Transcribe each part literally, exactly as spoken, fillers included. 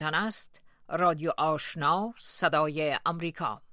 است رادیو آشنا صدای امریکا.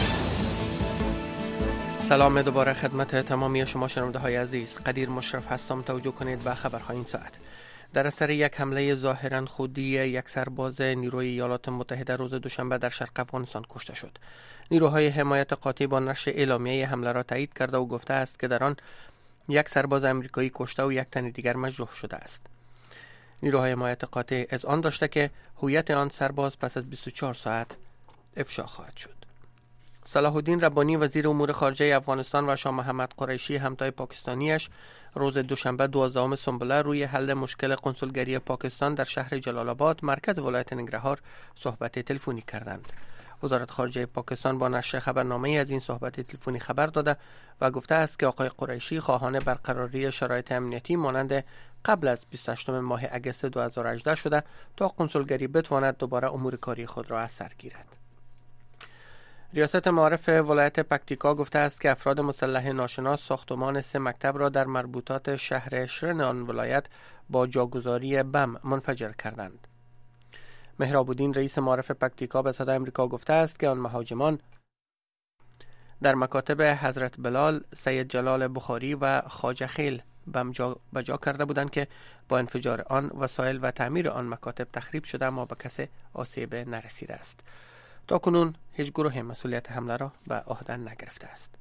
سلام دوباره خدمت تمامی شما شنونده های عزیز. قدیر مشرف هستم. توجه کنید به خبرهای این ساعت. در اثر یک حمله ظاهرا خودی یک سرباز نیروی ایالات متحده روز دوشنبه در شرق افغانستان کشته شد. نیروهای حمایت قاطع با نشر اعلامیه حمله را تایید کرده و گفته است که در آن یک سرباز امریکایی کشته و یک تن دیگر مجروح شده است. نیروهای حمایت قاطع از آن داشته که هویت آن سرباز پس از بیست و چهار ساعت افشا خواهد شد. صلاح الدین ربانی وزیر امور خارجه افغانستان و شاه محمد قریشی همتای پاکستانیش روز دوشنبه دوازدهم سنبله روی حل مشکل قنسولگری پاکستان در شهر جلال آباد مرکز ولایت ننگرهار صحبت تلفنی کردند. وزارت خارجه پاکستان با نشر خبرنامه از این صحبت تلفنی خبر داده و گفته است که آقای قریشی خواهان برقراری شرایط امنیتی مانند قبل از بیست و هشتم ماه اگست دو هزار و هجده شده تا قنسولگری بتواند دوباره امور کاری خود را از سر گیرد. ریاست معارف ولایت پکتیکا گفته است که افراد مسلح ناشناس ساختمان سه مکتب را در مربوطات شهر شرن آن ولایت با جاگذاری بم منفجر کردند. مهراب الدین رئیس معارف پکتیکا به صدای امریکا گفته است که آن مهاجمان در مکاتب حضرت بلال، سید جلال بخاری و خواجه خیل بم جا بجا کرده بودند که با انفجار آن وسایل و تعمیر آن مکاتب تخریب شده اما به کسی آسیب نرسیده است. تا کنون هیچ گروه مسئولیت حمله را به عهده نگرفته است.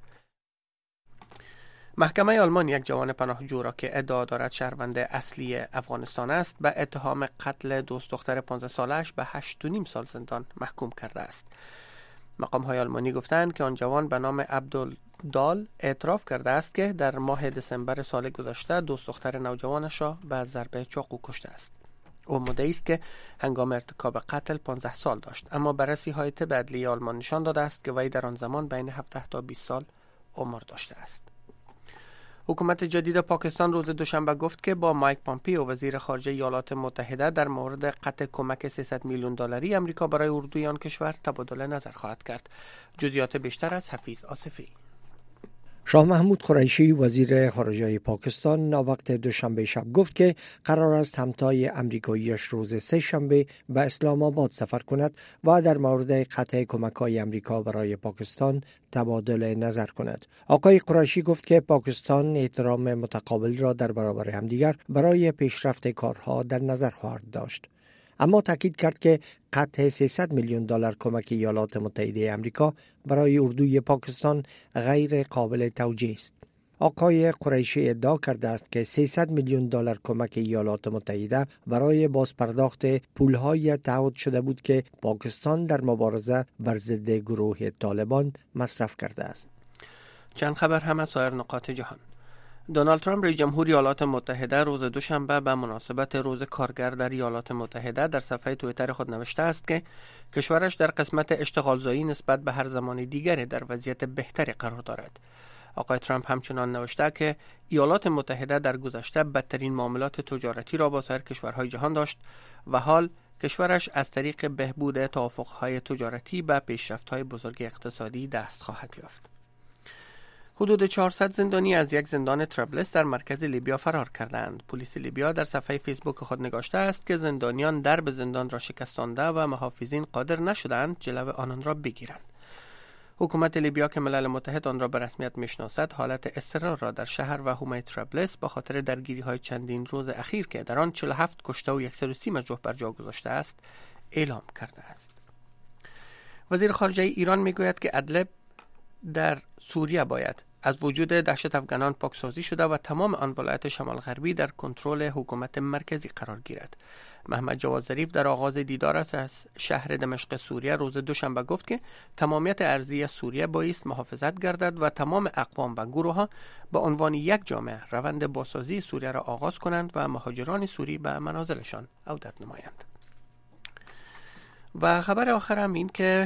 محکمه آلمان یک جوان پناهجو را که ادعا دارد شهروند اصلی افغانستان است به اتهام قتل دوست دختر پانزده سالش به هشت و نیم سال زندان محکوم کرده است. مقام های آلمانی گفتند که آن جوان به نام عبدالدال اعتراف کرده است که در ماه دسامبر سال گذشته دوست دختر نوجوانش را به ضربه چاقو کشته است. او مدعی است که هنگام ارتکاب قتل پانزده سال داشت، اما بررسی های طب عدلی آلمان نشان داده است که وی در آن زمان بین هفده تا بیست سال عمر داشته است. حکومت جدید پاکستان روز دوشنبه گفت که با مایک پامپیو وزیر خارجه ایالات متحده در مورد قطع کمک سیصد میلیون دلاری آمریکا برای اردوی آن کشور تبادل نظر خواهد کرد. جزئیات بیشتر از حفیظ آصفی. شاه محمود قریشی وزیر خارجه پاکستان ناوقت دوشنبه شب گفت که قرار است همتای امریکاییش روز سه شنبه به اسلام آباد سفر کند و در مورد قطع کمک‌های امریکا برای پاکستان تبادل نظر کند. آقای قریشی گفت که پاکستان احترام متقابل را در برابر همدیگر برای پیشرفت کارها در نظر خواهد داشت. اما تاکید کرد که قطع سیصد میلیون دلار کمک ایالات متحده آمریکا برای اردوی پاکستان غیر قابل توجیه است. آقای قریشی ادعا کرده است که سیصد میلیون دلار کمک ایالات متحده برای بازپرداخت پولهای تعهد شده بود که پاکستان در مبارزه بر ضد گروه طالبان مصرف کرده است. چند خبر هم از سایر نقاط جهان. دونالد ترامپ رئیس جمهور ایالات متحده روز دوشنبه به مناسبت روز کارگر در ایالات متحده در صفحه توییتر خود نوشته است که کشورش در قسمت اشتغالزایی نسبت به هر زمان دیگری در وضعیت بهتری قرار دارد. آقای ترامپ همچنان نوشته که ایالات متحده در گذشته بدترین معاملات تجارتی را با سایر کشورهای جهان داشت و حال کشورش از طریق بهبود توافق‌های تجارتی به پیشرفت‌های بزرگ اقتصادی دست خواهد یافت. حدود چهارصد زندانی از یک زندان طرابلس در مرکز لیبیا فرار کردند. پلیس لیبیا در صفحه فیسبوک خود نگاشته است که زندانیان درب زندان را شکستانده و محافظین قادر نشدند جلو آنان را بگیرند. حکومت لیبیا که ملل متحد آن را به رسمیت میشناسد حالت اضطرار را در شهر و حومه طرابلس به خاطر درگیری های چندین روز اخیر که در آن چهل و هفت کشته و صد و سی مجروح بر جا گذاشته است اعلام کرده است. وزیر خارجه ایران میگوید که ادلب در سوریه باید از وجود دهشت افغانان پاکسازی شده و تمام آن ولایت شمال غربی در کنترل حکومت مرکزی قرار گیرد. محمد جواد ظریف در آغاز دیدارش از شهر دمشق سوریه روز دوشنبه گفت که تمامیت ارضی سوریه بایست محافظت گردد و تمام اقوام و گروه ها به عنوان یک جامعه روند بازسازی سوریه را آغاز کنند و مهاجران سوری به منازلشان عودت نمایند. و خبر آخر هم این که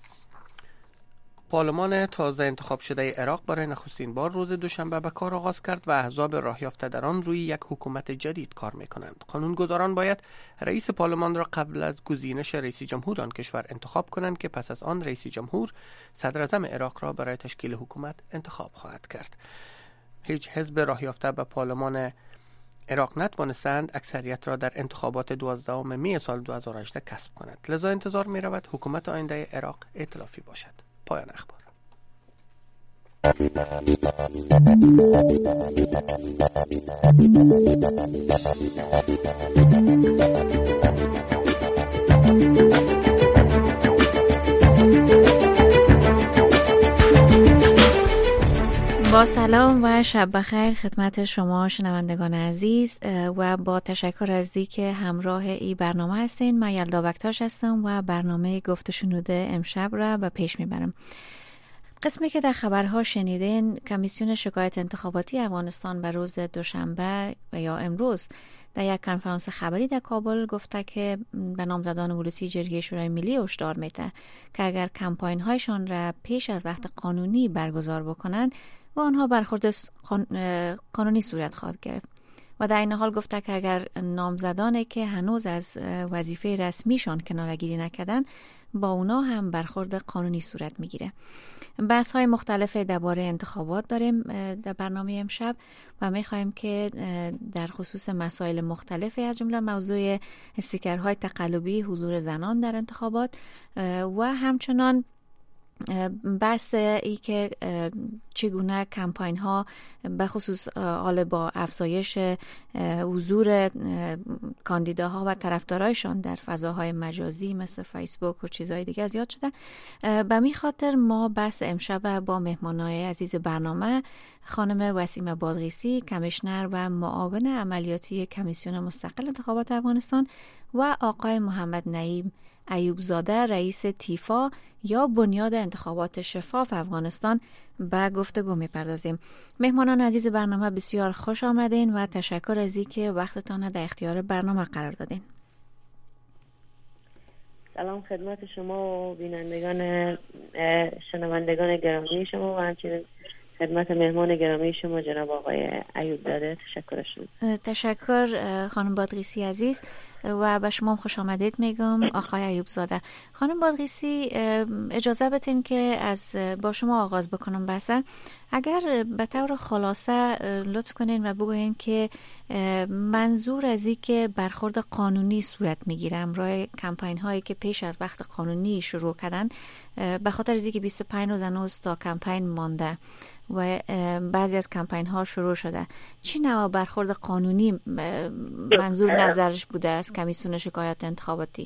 پارلمان تازه انتخاب شده عراق برای نخستین بار روز دوشنبه به کار آغاز کرد و احزاب راه یافته در آن روی یک حکومت جدید کار می‌کنند. قانونگذاران باید رئیس پارلمان را قبل از گزینش رئیس جمهور آن کشور انتخاب کنند که پس از آن رئیس جمهور صدر اعظم عراق را برای تشکیل حکومت انتخاب خواهد کرد. هیچ حزب راه یافته به پارلمان عراق نتوانستند اکثریت را در انتخابات دوازدهم می سال دو هزار و هجده کسب کند. لذا انتظار می رود حکومت آینده عراق ائتلافی باشد. پایان اخبار. با سلام و شب بخیر خدمت شما شنوندگان عزیز و با تشکر از دی که همراه ای برنامه هستین. من یلدا بکتاش هستم و برنامه گفت و شنود امشب را به پیش میبرم. قسمی که در خبرها شنیدین، کمیسیون شکایت انتخاباتی افغانستان به روز دوشنبه و یا امروز در یک کنفرانس خبری در کابل گفته که به نامزدان ولسی جرگه شورای ملی هشدار میده که اگر کمپاین هایشان را پیش از وقت قانونی برگزار بکنند و آنها برخورد قانونی صورت خواهد گرفت. و در این حال گفته که اگر نامزدانی که هنوز از وظیفه رسمیشان کناره‌گیری نکردن با اونا هم برخورد قانونی صورت میگیره. بحث های مختلف درباره انتخابات داریم در برنامه امشب و میخوایم که در خصوص مسائل مختلفی از جمله موضوع استیکرهای تقلبی حضور زنان در انتخابات و همچنان بحث ای که چگونه کمپاین ها به خصوص حال با افزایش حضور کاندیداها و طرفدارایشان در فضاهای مجازی مثل فیسبوک و چیزهای دیگه زیاد شده. به می خاطر ما بحث امشب با مهمانای عزیز برنامه خانم وسیمه بادغیسی، کمیشنر و معاون عملیاتی کمیسیون مستقل انتخابات افغانستان و آقای محمد نعیم ایوب زاده رئیس تیفا یا بنیاد انتخابات شفاف افغانستان به گفتگو می‌پردازیم. مهمانان عزیز برنامه بسیار خوش آمدین و تشکر از اینکه وقتتان در اختیار برنامه قرار دادین. سلام خدمت شما و بینندگان شنوندگان گرامی شما و همچنین خدمت مهمان گرامی شما جناب آقای ایوب زاده تشکرشون. تشکر خانم بادغیسی عزیز و به شما خوش آمدید میگم آقای ایوب زاده. خانم بادغیسی اجازه بدین که از با شما آغاز بکنم بحثا. اگر به طور خلاصه لطف کنین و بگوین که منظور از این که برخورد قانونی صورت میگیره امروز کمپاین هایی که پیش از وقت قانونی شروع کردن به خاطر از اینکه بیست و پنج روز هنوز تا کمپاین مانده و بعضی از کمپاین ها شروع شده، چی نوع برخورد قانونی منظور نظرش بوده از کمیسیون شکایت انتخاباتی؟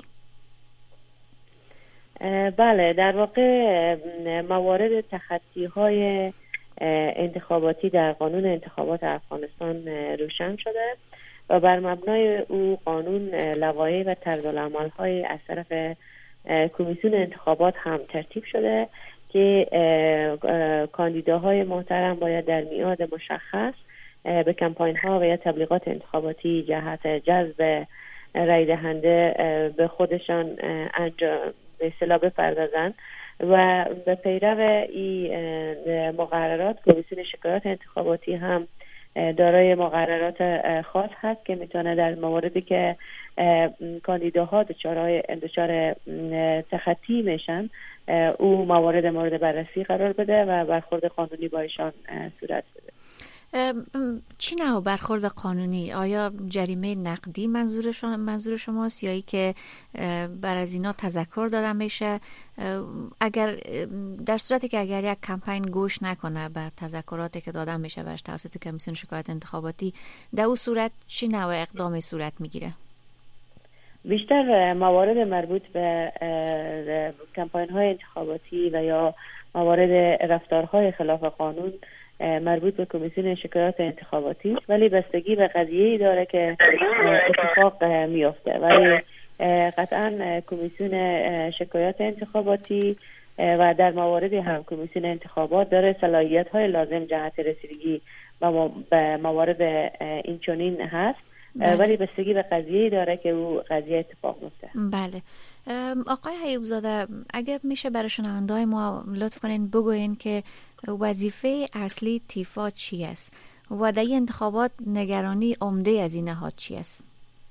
بله، در واقع موارد تخطی های انتخاباتی در قانون انتخابات افغانستان روشن شده و بر مبنای او قانون لوایح و طرزالعمل های از طرف کمیسیون انتخابات هم ترتیب شده که کاندیداهای محترم باید در میعاد مشخص به کمپاین ها و یا تبلیغات انتخاباتی جهت جذب رای دهنده به خودشان انجام به اصطلاح بپردازند و به پیرو این مقررات کمیسیون شکایات انتخاباتی هم دارای مقررات خاص هست که میتونه در مواردی که کاندیداها دچار دچار تخطی میشن او موارد مورد بررسی قرار بده و برخورد قانونی با ایشان صورت بده. چی نوع برخورد قانونی؟ آیا جریمه نقدی منظور شما منظور شماست یا ای که بر از اینا تذکر دادن میشه؟ اگر در صورتی که اگر یک کمپاین گوش نکنه بر تذکراتی که دادن میشه برش توسط کمیسیون شکایت انتخاباتی، در اون صورت چی نوع اقدامی صورت میگیره؟ بیشتر موارد مربوط به کمپاین های انتخاباتی و یا موارد رفتارهای خلاف قانون مربوط به کمیسیون شکایات انتخاباتی، ولی بستگی به قضیه‌ای داره که اتفاق میفته. ولی قطعا کمیسیون شکایات انتخاباتی و در مواردی هم کمیسیون انتخابات داره صلاحیت‌های لازم جهت رسیدگی به موارد این چنین هست. بله. ولی بستگی به قضیه‌ای داره که او قضیه اتفاق میفته. بله. آقای ایوب زاده، اگر میشه برای شنونده‌های ما لطف کنین بگوین که وظیفه اصلی تیفا چی است و در این انتخابات نگرانی عمده از این نهاد چی است؟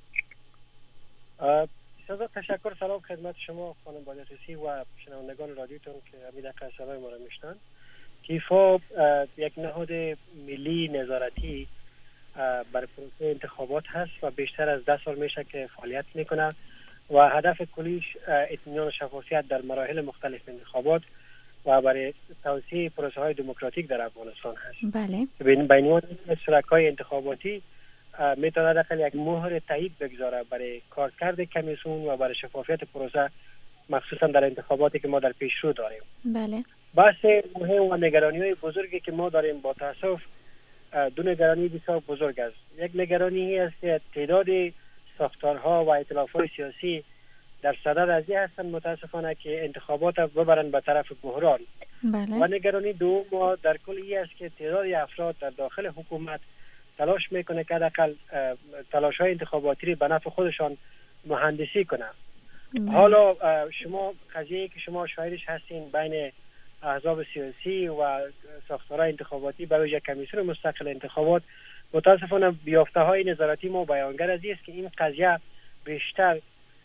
بسیار تشکر. سلام خدمت شما خانم بادغیسی و شنوندگان رادیوتون که همین دقیقه صدای ما را میشنن. تیفا یک نهاد ملی نظارتی بر پروسه انتخابات هست و بیشتر از ده سال میشه که فعالیت میکنه و هدف کلیش اطمینان و شفافیت در مراحل مختلف انتخابات و برای توسعه پروسه های دموکراتیک در افغانستان هست. بله. بین بین شرکای انتخاباتی میتونه داخل یک مهر تایید بگذاره برای کارکرد کمیسیون و برای شفافیت پروسه، مخصوصا در انتخاباتی که ما در پیش رو داریم. بله. بحث مهم و نگرانی های بزرگی که ما داریم با تاسف دو نگرانی بسیار بزرگ است. یک نگرانی است که تعداد ساختارها و ائتلاف‌های سیاسی در صدد از این هستند متاسفانه که انتخابات ببرن به طرف بحران. بله. و نگرانی دوم در کل این است که تعداد افراد در داخل حکومت تلاش میکنه که حداقل تلاش‌های انتخاباتی رو به نفع خودشان مهندسی کنه. حالا شما قضیه‌ای که شما شاهدش هستین بین احزاب سیاسی و ساختارهای انتخاباتی به ویژه کمیسیون مستقل انتخابات، متاسفانه بیافته‌های نظارتی ما بیانگر از است که این قضیه بیشتر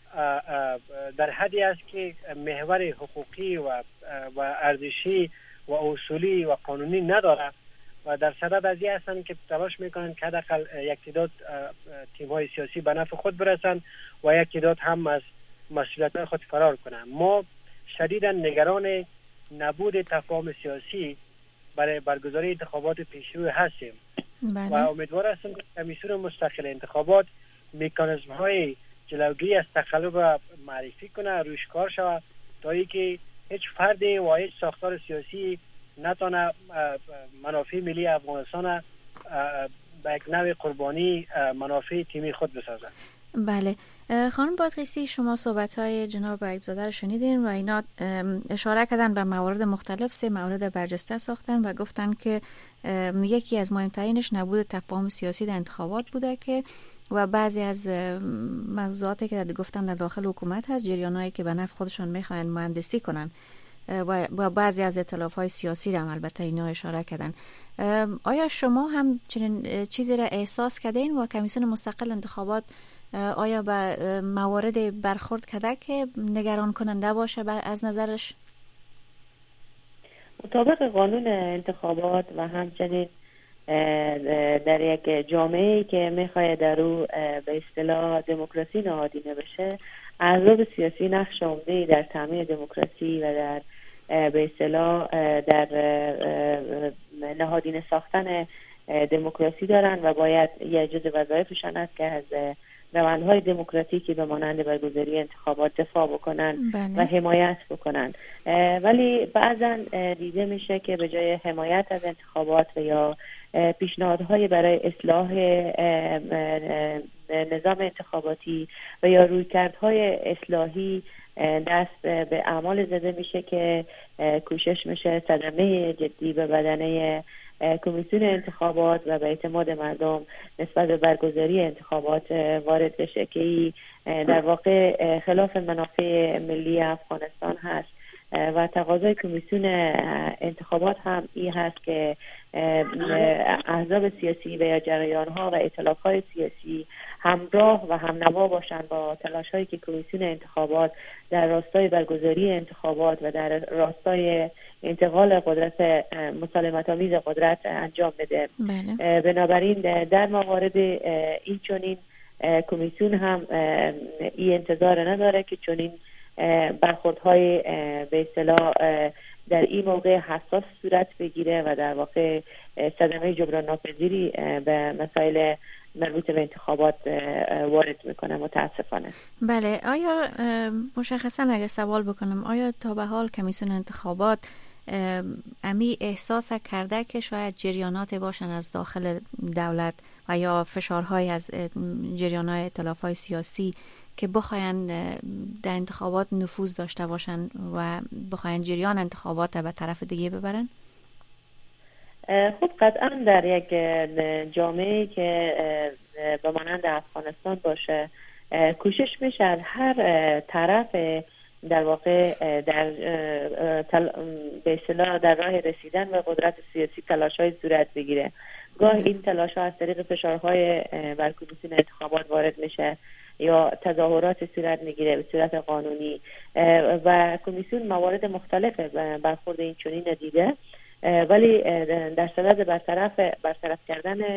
در حدی است که محور حقوقی و و ارزشی و اصولی و قانونی نداره و در صدد از این هستند که تلاش میکنند که حداقل یک تعداد تیم‌های سیاسی به نفع خود برسند و یک تعداد هم از مسئولیت خود فرار کنند. ما شدیداً نگران نبود تفاهم سیاسی برای برگزاری انتخابات پیشرو هستیم. بله. و امیدوار هستم که کمیسیون مستقل انتخابات مکانیزم های جلوگیری از تخلف معرفی کنه، روش کار شود تا اینکه هیچ فرد و هیچ ساختار سیاسی نتونه منافع ملی افغانستان به یک نوع قربانی منافع تیمی خود بسازه. بله. خانم بادغیسی، شما صحبت‌های جناب ایوب‌زاده رو شنیدین و اینا اشاره کردن به موارد مختلف، سه مورد برجسته ساختن و گفتن که یکی از مهمترینش نبود تفاهم سیاسی در انتخابات بوده که و بعضی از موضوعاتی که گفتن در داخل حکومت هست، جریانایی که به نفع خودشون میخوان مهندسی کنن و بعضی از ائتلاف‌های سیاسی رو هم البته اینا اشاره کردن. آیا شما هم چنین چیزی را احساس کردین و کمیسیون مستقل انتخابات آیا به موارد برخورد کرده که نگران کننده باشه از نظرش؟ مطابق قانون انتخابات و همچنین در یک جامعه‌ای که میخواد در او به اصطلاح دموکراسی نهادینه بشه، احزاب سیاسی نقش عمده‌ای در تامین دموکراسی و در به اصطلاح در نهادینه ساختن دموکراسی دارن و باید یه جزء وظایفشان است که از روندهای دموکراتیکی به مانند برگزاری انتخابات دفاع بکنن. بله. و حمایت بکنن. ولی بعضا دیده میشه که به جای حمایت از انتخابات و یا پیشنهادهای برای اصلاح نظام انتخاباتی و یا رویکردهای اصلاحی دست به اعمال زده میشه که کوشش میشه صدمه جدی به بدنه کمیسیون انتخابات و به اعتماد مردم نسبت به برگزاری انتخابات وارد بشه که در واقع خلاف منافع ملی افغانستان هست و تقاضای کمیسیون انتخابات هم این هست که احزاب سیاسی و یا جریان‌ها و ائتلاف‌های سیاسی همراه و همنوا باشند با تلاش‌هایی که کمیسیون انتخابات در راستای برگزاری انتخابات و در راستای انتقال قدرت مسالمت‌آمیز قدرت انجام بده. بله. بنابراین در موارد این چنین کمیسیون هم این انتظار نداره که چنین برخوردهای به اصطلاح در این موقع حساس صورت بگیره و در واقع صدمه جبران ناپذیری به مسائل مربوط به انتخابات وارد میکنه متاسفانه. بله. آیا مشخصا اگه سوال بکنم، آیا تا به حال کمیسیون انتخابات امی احساس کرده که شاید جریانات باشن از داخل دولت و یا فشارهای از جریانات ائتلاف‌های سیاسی که بخواین در انتخابات نفوذ داشته باشن و بخواین جریان انتخابات به طرف دیگه ببرن؟ خب قطعا در یک جامعه که به مانند افغانستان باشه کوشش میشه از هر طرف در واقع در به اصطلاح در راه رسیدن به قدرت سیاسی تلاش‌های صورت بگیره. گاه این تلاش‌ها از طریق فشارهای بر کمیسیون انتخابات وارد میشه یا تظاهرات صورت میگیره به صورت قانونی و کمیسیون موارد مختلف برخورد این چنین دیده، ولی در صدد برطرف برطرف کردن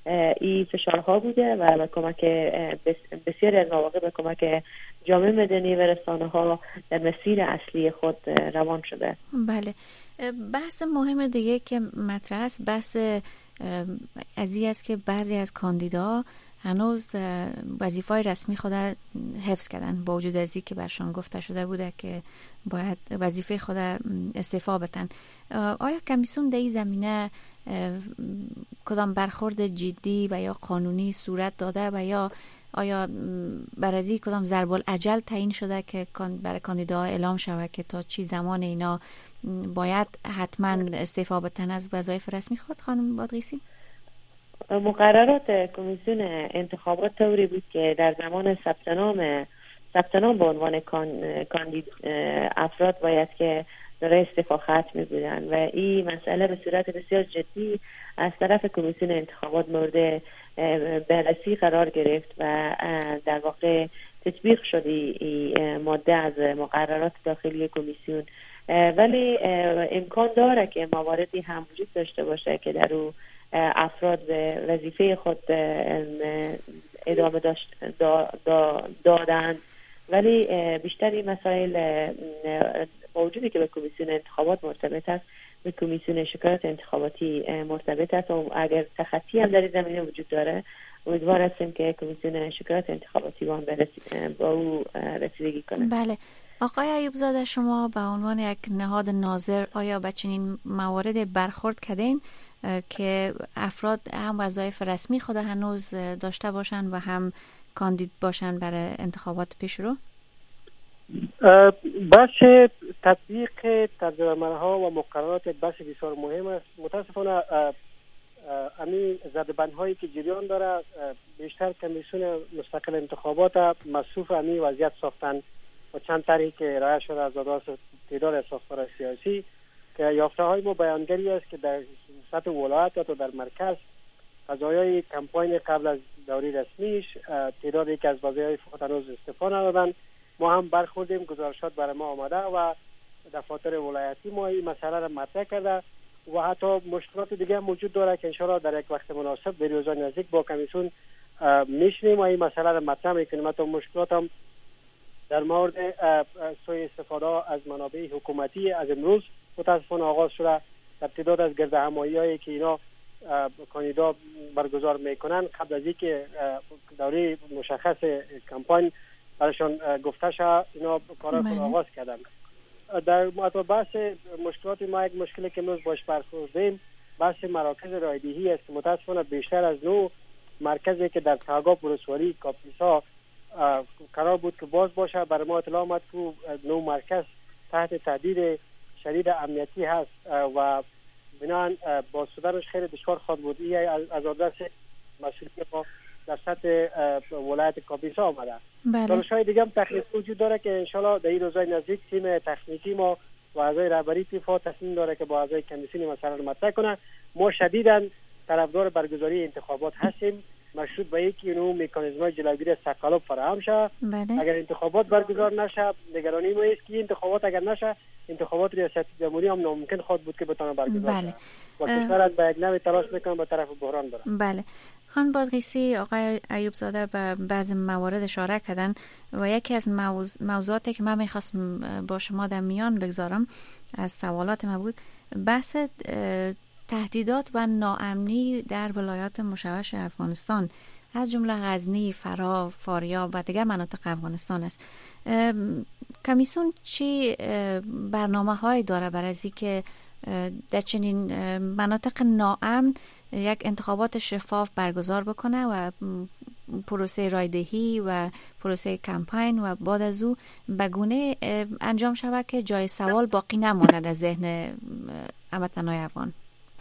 این فشارها بوده و به کمک بسیاری از مواقع به کمک جامعه مدنی و رسانه ها در مسیر اصلی خود روان شده. بله. بحث مهم دیگه که مطرح است بحث از این است که بعضی از کاندیدا هنوز وظیفه‌های رسمی خود حفظ کردن با وجود از این که برشان گفته شده بوده که باید وظیفه خود استعفا بدن. آیا کمیسیون در این زمینه کدام برخورد جدی و یا قانونی صورت داده و یا آیا بر از این کدام ضرب الاجل تعیین شده که برای کاندیداها اعلام شود که تا چی زمان اینا باید حتما استعفا بدن از وظایف رسمی خود؟ خانم بادغیسی، مقررات کمیسیون انتخابات طوری بود که در زمان ثبت نام ثبت نام به عنوان کاندید افراد باید که دارای استعفا ختم بودن و این مسئله به صورت بسیار جدی از طرف کمیسیون انتخابات مورد بررسی قرار گرفت و در واقع تطبیق شد این ماده از مقررات داخلی کمیسیون، ولی امکان داره که مواردی هم وجود داشته باشه که در او افراد به وظیفه خود ادامه داشت دادن، ولی بیشتر این مسائل با وجودی که به کمیسیون انتخابات مرتبط است به کمیسیون شکایات انتخاباتی مرتبط است و اگر تخطی هم در این زمینه وجود داره امیدوار هستیم که کمیسیون شکایات انتخاباتی با, با او رسیدگی کنه. بله. آقای ایوب زاده، شما به عنوان یک نهاد ناظر آیا به چنین موارد برخورد کردین که افراد هم وظایف رسمی خود هنوز داشته باشن و هم کاندید باشن برای انتخابات پیشرو؟ بحث تطبیق طرزالعمل‌ها و مقررات بحث بسیار مهم است. متاسفانه همین زدبندهایی که جریان داره بیشتر کمیسیون مستقل انتخابات مصروف همین وضعیت ساختن و چند طرحی که ارائه شده از تعداد از ساختار سیاسی که یافته های ما بیانگری است که در سطح ولایت یا در مرکز قضایای کمپاین قبل از دوره رسمیش تعدادی که از وظایف خود هنوز استعفا ندادن. ما هم برخوردیم، گزارشات برای ما آمده و دفاتر ولایتی ما این مسئله را مطرح کرده و حتی مشکلات دیگه هم موجود داره که انشاءالله در یک وقت مناسب در روزهای نزدیک با کمیسیون میشنیم و این مسئله را مطرح میکنیم. حتی مشکلات هم در مورد سوء استفاده از منابع حکومتی از امروز متاسفانه آغاز شده. در تعداد از گرد همایی‌هایی که اینا کاندیدا برگزار میکنن قبل از اینکه دوره مشخص کمپاین برایشان گفته شد اینا کارا خود آغاز کردن. در بحث مشکلات ما یک مشکلی که امروز باش برخوردیم بحث مراکز رایدهی است. متاسفانه بیشتر از نو مرکزی که در تاگاب ولسوالی کاپیسا قرار بود که باز باشه، برای ما اطلاع آمد که نو مرکز تحت تهدید شدید امنیتی هست و بنابراین باز شدنش خیلی دشوار خواهد بود. این از آدرس مسئولیت ما در سطح ولایت کاپیسا آمده. دانش‌های دیگه هم تخنیکی وجود داره که انشالله در این روزهای نزدیک تیم تکنیکی ما و اعضای رهبری تیفا تصمیم داره که با اعضای کمیسیون مسئله رو مطرح کنه. ما شدیداً طرفدار برگزاری انتخابات هستیم مشروط به اینکه اینو مکانیزم‌های جلوگیری از تقلب فراهم شه. اگر انتخابات برگزار نشه نگرانی ما است که انتخابات اگر نشه انتخابات ریاست جمهوری هم ناممکن خواهد بود که بتونه برگزار شه. و کشور از به یک نوع تلاش میکنه به طرف بحران بره. بله. خانم بادغیسی، آقای ایوب زاده به بعضی موارد اشاره کردن و یکی از موضوع... موضوعاتی که من میخواستم با شما در میان بگذارم از سوالات ما بود بحث تهدیدات و ناامنی در ولایات مشوش افغانستان از جمله غزنی، فرا، فاریاب و دیگر مناطق افغانستان است. کمیسیون چی برنامه های داره برای از اینکه در چنین مناطق ناامن یک انتخابات شفاف برگزار بکنه و پروسه رایدهی و پروسه کمپاین و بعد از او بگونه انجام شود که جای سوال باقی نماند از ذهن هموطنان افغان؟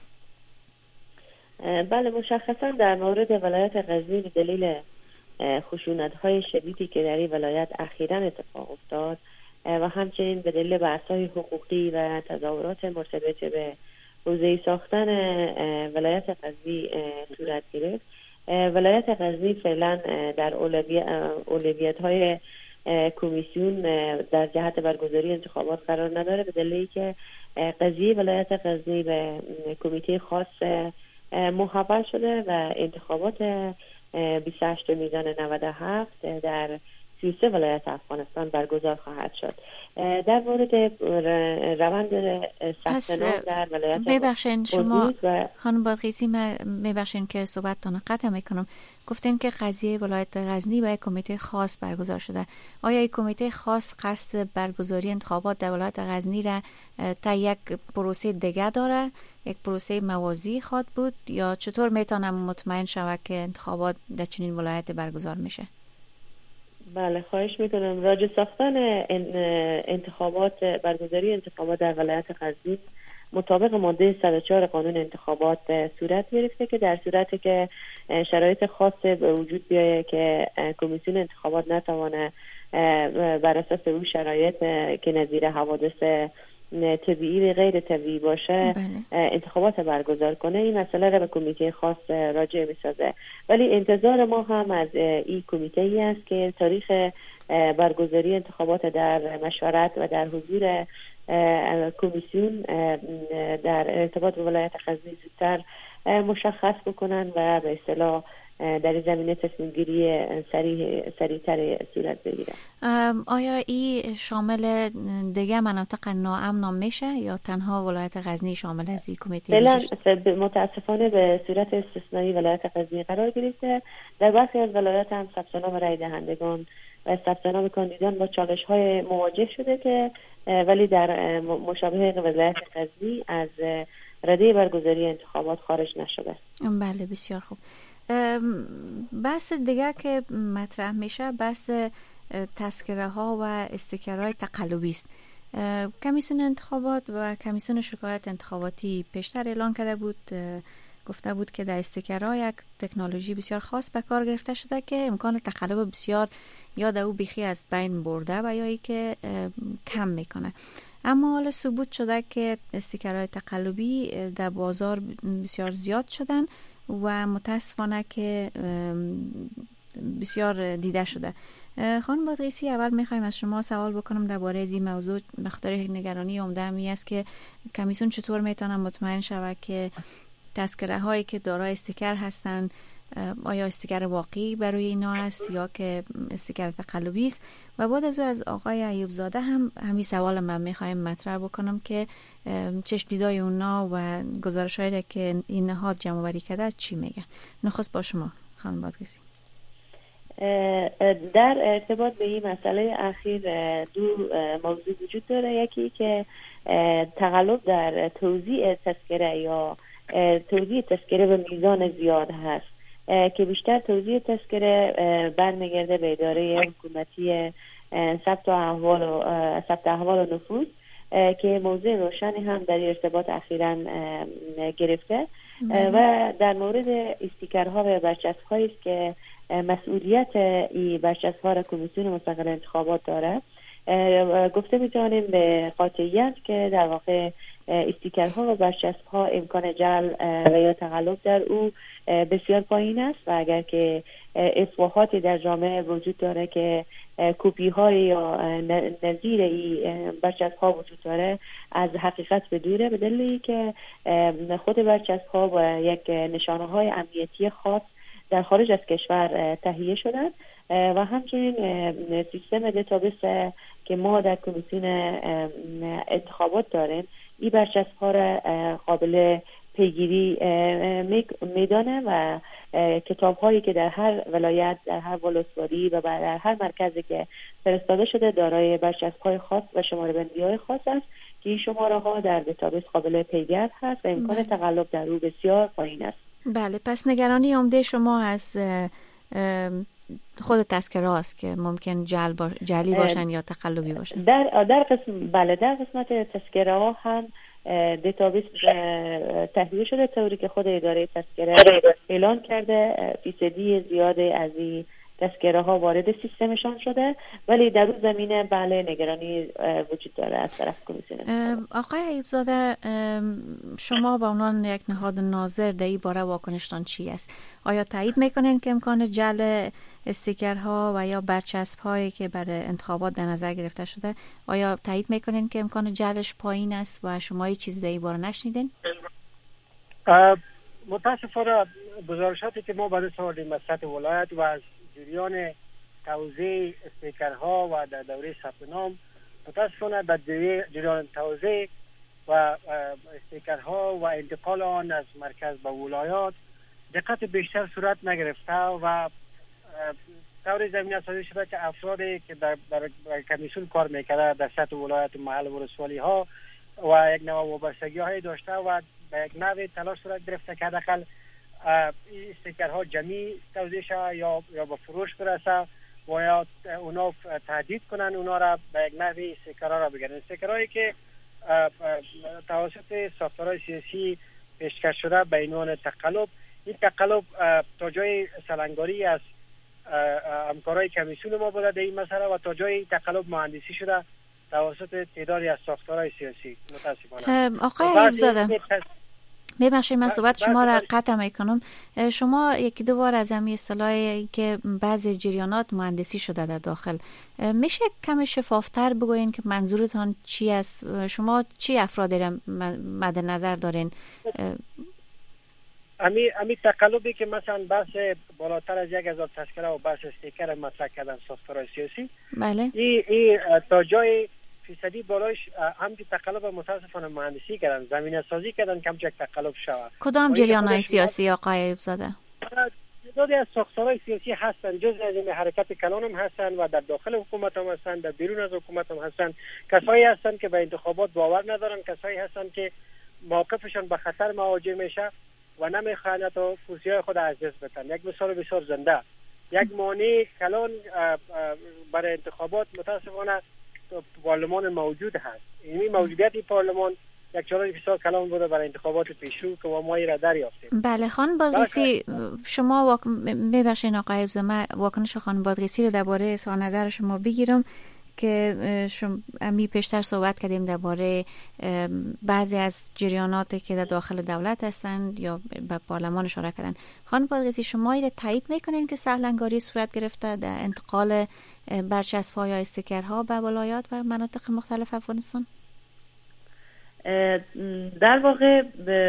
بله، مشخصا در مورد ولایت غزنی به دلیل خشونت‌های شدیدی که در این ولایت اخیراً اتفاق افتاد و همچنین به دلیل بحث‌های حقوقی و تظاهرات مرتبط به حوزه ساختن ولایت غزنی صورت گرفت. ولایت غزنی فعلا در اولویت‌های کمیسیون در جهت برگزاری انتخابات قرار نداره به دلیلی که قضیه ولایت غزنی به کمیته خاص محول شده و انتخابات بیست و هشت میزان نود و هفت در سی و سه ولایت افغانستان برگزار خواهد شد. در مورد روند ثبت نام در ولایت ببخشید شما و... خانم بادغیسی، ببخشید که صحبتتون قطع میکنم. گفتین که قضیه ولایت غزنی با یک کمیته خاص برگزار شده. آیا یک کمیته خاص قصد برگزاری انتخابات در ولایت غزنی را تا یک پروسه دیگه داره، یک پروسه موازی خواد بود، یا چطور میتونم مطمئن شوم که انتخابات در چنین ولایت برگزار میشه؟ بله، خواهش میکنم. راجع ساختن انتخابات، برگزاری انتخابات در ولایت غزنی مطابق ماده صد و چهار قانون انتخابات صورت گرفته که در صورتی که شرایط خاص به وجود بیایه که کمیسیون انتخابات نتوانه بر اساس اون شرایط که نظیر حوادث طبیعی و غیر طبیعی باشه بله. انتخابات برگزار کنه، این مسئله را به کمیته خاص راجع می‌سازه. ولی انتظار ما هم از این کمیته ای است که تاریخ برگزاری انتخابات در مشورت و در حضور کمیسیون در ارتباط با ولایت غزنی زودتر مشخص بکنن و به اصطلاح در این زمینه تصمیم گیری سریع سریعتر صورت بگیره. آیا این شامل دیگه مناطق ناامن میشه یا تنها ولایت غزنی شامل از این کمیته میشه؟ متاسفانه به صورت استثنایی ولایت غزنی قرار گرفته. در برخی از ولایات هم ثبت نام رای دهندگان و ثبت نام کاندیدان با چالش های مواجه شده که ولی در مشابه ولایت غزنی از رده برگزاری انتخابات خارج نشده. بله، بسیار خوب. بحث دیگه که مطرح میشه بحث تذکره ها و استیکرهای تقلبی است. کمیسیون انتخابات و کمیسیون شکایت انتخاباتی پیشتر اعلان کرده بود، گفته بود که در استیکرها یک تکنولوژی بسیار خاص به کار گرفته شده که امکان تقلب بسیار یا در او بیخی از بین برده و یا ای که کم میکنه. اما حالا ثبوت شده که استیکرهای تقلبی در بازار بسیار زیاد شدن و متاسفانه که بسیار دیده شده. خانم بادغیسی، اول میخوایم از شما سوال بکنم درباره از این موضوع، به خاطر نگرانی عمده می است که کمیسیون چطور میتونه مطمئن شود که تذکره هایی که دارای استیکر هستند آیا استیکر واقعی برای اینا است یا که استیکر تقلبی است. و بعد از او از آقای ایوب زاده هم همین سوال من میخوایم مطرح بکنم که چشم دیدای اونا و گزارش‌هایی که این نهاد جمع آوری کرده چی میگن. نخست با شما خانم بادغیسی. در ارتباط به این مسئله اخیر دو موضوع وجود داره. یکی که تقلب در توزیع تذکره یا توزیع تذکره به میزان زیاد هست که بیشتر توزیع تذکره برمیگرده به اداره حکومتی ثبت احوال و ثبت احوال و نفوذ که موضوع روشنی هم در ارتباط اخیراً گرفته و در مورد استیکرها و برچسب‌هایی است که مسئولیت این برچسب‌ها را کمیسیون مستقل انتخابات داره. گفته میتونیم به قاطعیت که در واقع استیکرها و برچسب‌ها امکان جعل و یا تقلب در او بسیار پایین است و اگر که افواهاتی در جامعه وجود داره که کپی های یا نظیر این برچسب‌ها وجود داره از حقیقت بدوره، به دلیلی که خود برچسب‌ها و یک نشانه های امنیتی خاص در خارج از کشور تهیه شدن و همچنین سیستم دیتابیس که ما در کمیسیون انتخابات داریم این برچسب‌ها را قابل پیگیری میدانه و کتاب‌هایی که در هر ولایت، در هر ولسوالی و در هر مرکزی که فرستاده شده دارای برچسب‌های خاص و شماره‌بندی‌های خاص است که این شماره‌ها در دیتابیس قابل پیگرد هست و امکان تقلب در او بسیار پایین است. بله، پس نگرانی عمده شما از خود تذکره است که ممکن جعل با... جعلی باشن یا تقلبی باشن. در در قسم بله در قسمت تذکره ها هم دیتابیس تهیه شده طوری که خود اداره تذکره اعلان کرده فیصدی زیاده از این تذکره ها وارد سیستمشان شده، ولی در اون زمینه بله نگرانی وجود داره از طرف کمیسیون. آقای ایوب زاده، شما به عنوان یک نهاد ناظر در این باره واکنشتان چی است؟ آیا تایید میکنین که امکان جعل استیکرها و یا برچسب هایی که برای انتخابات در نظر گرفته شده آیا تایید میکنین که امکان جعلش پایین است و شما هیچ چیز در این باره نشنیدین؟ متاسفانه گزارشاتی که ما به دست آوردیم از سطح ولایت و از جریان توزیع استیکرها و در دوره ثبت نام، متاسفانه در جریان توزیع و استیکرها و انتقال آن از مرکز به ولایات دقت بیشتر صورت نگرفته و طور زمینه سازی شده که افرادی که در, در, در کمیسیون کار میکرده در سطح ولایت و محل ولسوالی ها و یک نوع وابستگی های داشته و به یک نوع تلاش صورت گرفته که حداقل استیکرها جمعی توزیع شود یا یا به فروش برسه و یا اونا تهدید کنن اونا را به یک نوع استیکرها را بگیرن. استیکرهایی که توسط ساختارهای سیاسی پیشکش شده به عنوان تقلب، این تقلب تا جای سلنگاری از همکارای کمیسیون ما بوده در این مسئله و تا جای تقلب مهندسی شده توسط تعدادی از ساختارهای سیاسی. متاسفانه آقای ایوبزاده، ببخشید من صحبت شما را قطع میکنم. شما یکی دو بار از همین اصطلاحی که بعضی جریانات مهندسی شده در داخل، میشه کم شفافتر بگوین که منظورتان چی است؟ شما چی افرادی را مد نظر دارین؟ امی امی تقلبی که مثلا بحث بالاتر از یک هزار تذکره و بحث استیکر مطرح کردن ساختارهای سیاسی، بله، این ای تا جای فیصدی بالایش هم که تقلب متاسفانه مهندسی کردن، زمینه سازی کردن کم چک تقلب شود. کدام جریان‌های سیاسی آقای ایوبزاده؟ تعدادی از ساختارهای سیاسی هستن، جزء از این حرکت کلان هم هستن و در داخل حکومت هم هستن، در بیرون از حکومت هم هستن. کسایی هستن که به انتخابات باور ندارن، کسایی هستن که موقفشان به خطر مواجه میشه و نمیخواهند تا کرسی‌های خود از دست بدن. یک مثال بسیار زنده، یک مانع کلان برای انتخابات متاسفانه پارلمان موجود هست. این موجودیت پارلمان یک چالش بسیار کلان بوده برای انتخابات پیشرو که ما را دریافتیم. بله خانم بادغیسی، شما واک... ببخشید آقای ایوبزاده، من واکنش خانم بادغیسی رو درباره اظهار نظر شما بگیرم که شما می پیشتر صحبت کردیم درباره بعضی از جریاناتی که در داخل دولت هستند یا به پارلمان اشاره کردن. خانم بادغیسی، شما این تایید میکنین که سهلنگاری صورت گرفته در انتقال برچسب‌ها یا استیکرها به ولایات و مناطق مختلف افغانستان؟ در واقع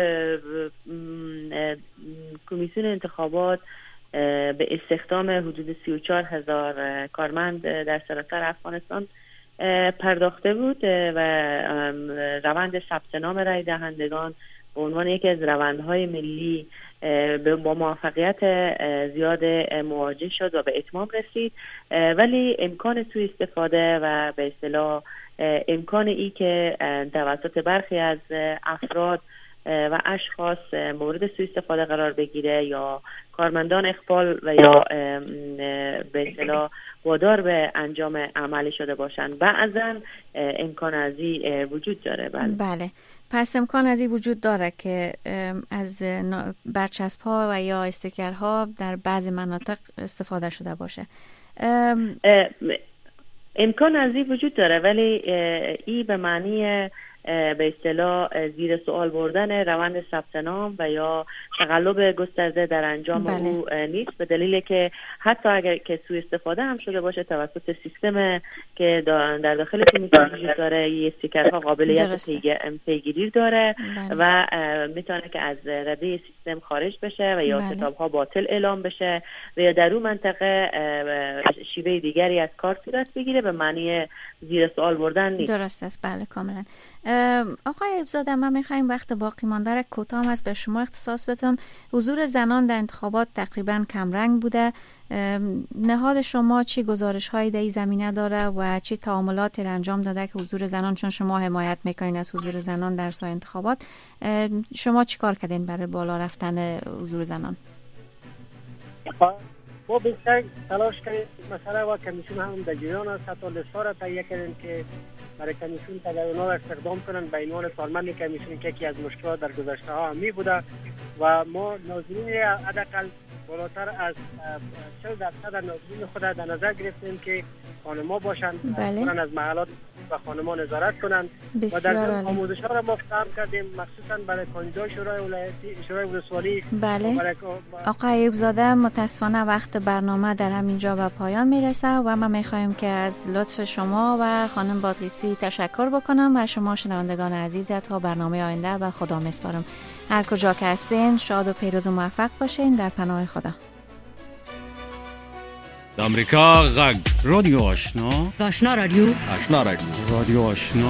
کمیسیون انتخابات به استخدام حدود سی و چهار هزار کارمند در سراسر افغانستان پرداخته بود و روند ثبت نام رای دهندگان به عنوان یکی از روندهای ملی با موفقیت زیاد مواجه شد و به اتمام رسید، ولی امکان سوء استفاده و به اصطلاح امکان ای که توسط برخی از افراد و اشخاص مورد سوء استفاده قرار بگیره یا کارمندان اخفال و یا به اصطلاح وادار به انجام عملی شده باشند، بعضا امکان ازی وجود داره. بله. بله پس امکان ازی وجود داره که از برچسب ها و یا استیکرها در بعضی مناطق استفاده شده باشه. امکان ازی وجود داره، ولی ای به معنی به اصطلاح زیر سوال بردن روند ثبت نام و یا تقلب گسترده در انجام بله. او نیست، به دلیل که حتی اگر که سوء استفاده هم شده باشه توسط سیستم که در داخل کمیسیون وجود داره، این استیکرها قابلیت پیگیری داره بله. و میتونه که از رده سیستم خارج بشه و یا بله. کتابها باطل اعلام بشه و یا در اون منطقه شیوه دیگری از کار صورت بگیره، به معنی زیر سوال بردن نیست. درست است، بله کاملا. آقای ایوبزاده، من میخوایم وقت باقی مانده را کوتاه از به شما اختصاص بدم. حضور زنان در انتخابات تقریبا کمرنگ بوده. نهاد شما چی گزارش هایی در این زمینه داره و چی تعاملاتی را انجام داده که حضور زنان، چون شما حمایت میکنین از حضور زنان در سایر انتخابات، شما چی کار کردین برای بالا رفتن حضور زنان؟ ما بیشتر تلاش کردیم مثلا و کمیسیون هم در جریان است، حتی لیست‌ها را تهیه کردیم که برای کمیسیون تا در اونا را استخدام کنن به عنوان کارمند کمیسیون که یکی از مشکلات در گذشته ها می بوده و ما ناظرین حداقل بالاتر از چهل درصد ناظرین خود در نظر گرفتیم که خانم‌ها باشند، بله. از محلات و خانم‌ها نظارت کنند و در ضمن آموزش‌ها را ما فراهم کردیم مخصوصا برای کاندیدای شورای ولایتی، شورای ولسوالی. بله. برای... آقا ایوب زاده، متاسفانه وقت برنامه در همینجا به پایان میرسه و ما میخوایم که از لطف شما و خانم بادغیسی تشکر بکنم و شما شنوندگان عزیز تا برنامه آینده و خدا میسپارم. هر کجا که هستین شاد و پیروز و موفق باشین در پناه خدا. آمریکا غږ رادیو آشنا آشنا رادیو آشنا رادیو رادیو آشنا